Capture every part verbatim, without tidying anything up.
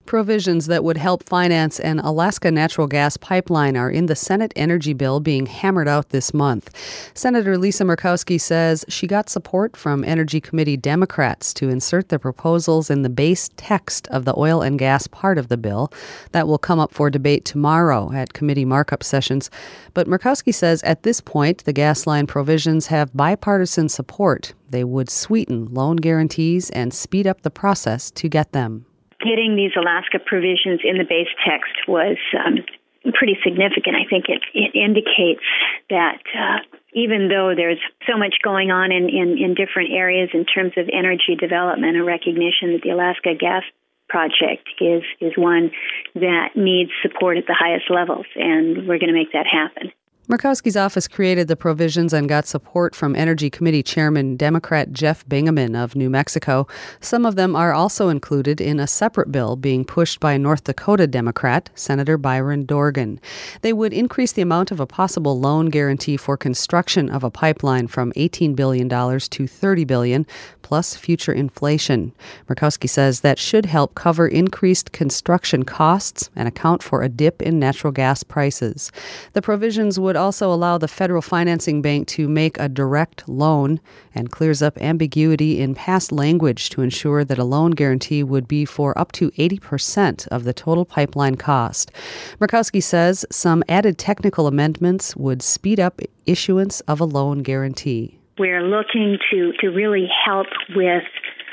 Provisions that would help finance an Alaska natural gas pipeline are in the Senate energy bill being hammered out this month. Senator Lisa Murkowski says she got support from Energy Committee Democrats to insert the proposals in the base text of the oil and gas part of the bill. That will come up for debate tomorrow at committee markup sessions. But Murkowski says at this point, the gas line provisions have bipartisan support. They would sweeten loan guarantees and speed up the process to get them. Getting these Alaska provisions in the base text was um, pretty significant. I think it, it indicates that uh, even though there's so much going on in, in, in different areas in terms of energy development, a recognition that the Alaska gas project is, is one that needs support at the highest levels, and we're going to make that happen. Murkowski's office created the provisions and got support from Energy Committee Chairman Democrat Jeff Bingaman of New Mexico. Some of them are also included in a separate bill being pushed by North Dakota Democrat Senator Byron Dorgan. They would increase the amount of a possible loan guarantee for construction of a pipeline from eighteen billion dollars to thirty billion dollars, plus future inflation. Murkowski says that should help cover increased construction costs and account for a dip in natural gas prices. The provisions would also allow the Federal Financing Bank to make a direct loan and clears up ambiguity in past language to ensure that a loan guarantee would be for up to eighty percent of the total pipeline cost. Murkowski says some added technical amendments would speed up issuance of a loan guarantee. We're looking to, to really help with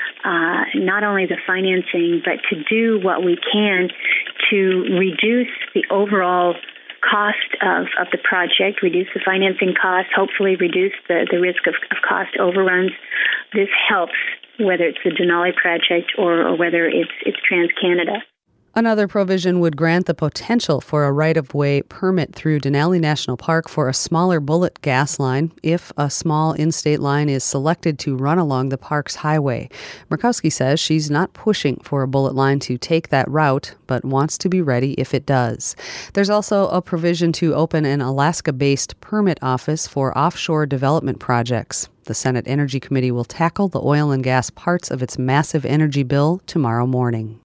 uh, not only the financing, but to do what we can to reduce the overall cost of, of the project, reduce the financing cost, hopefully reduce the, the risk of, of cost overruns. This helps whether it's the Denali project or, or whether it's, it's TransCanada. Another provision would grant the potential for a right-of-way permit through Denali National Park for a smaller bullet gas line if a small in-state line is selected to run along the park's highway. Murkowski says she's not pushing for a bullet line to take that route, but wants to be ready if it does. There's also a provision to open an Alaska-based permit office for offshore development projects. The Senate Energy Committee will tackle the oil and gas parts of its massive energy bill tomorrow morning.